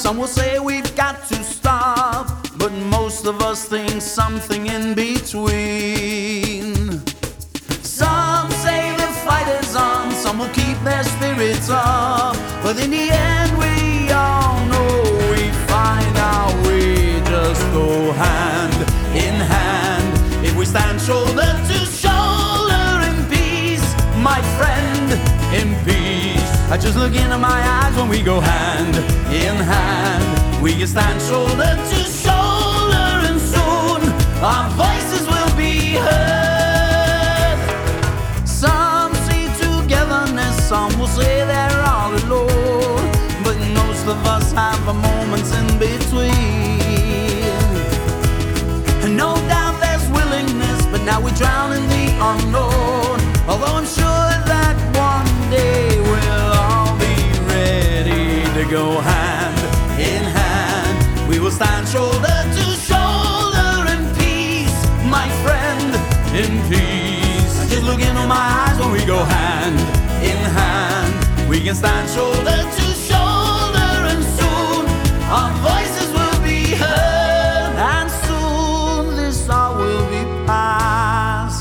Some will say we've got to stop, but most of us think something in between. Some say the fight is on, some will keep their spirits up, but in the end we all know we find our way. Just go hand in hand if we stand shoulder to shoulder in peace, my friend, in peace. I just look into my eyes when we go hand in hand. We can stand shoulder to shoulder, and soon our voices will be heard. Some see togetherness, some will say they're all alone, but most of us have our moments in between. And no doubt there's willingness, but now we drown in the unknown. Although I'm sure that one day we'll all be ready to go hand in hand. We will stand shoulder to shoulder in peace, my friend, in peace. Just look into my eyes when we go hand in hand. We can stand shoulder to shoulder, and soon our voices will be heard, and soon this all will be past.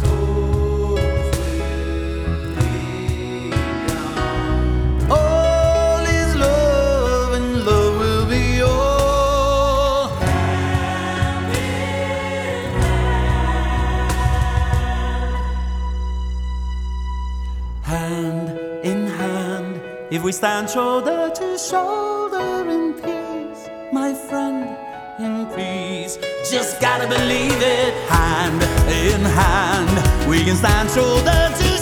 All is love, and love will be all. Hand in hand, if we stand shoulder to shoulder in peace, my friend, in peace. Just gotta believe it. Hand in hand, we can stand shoulder to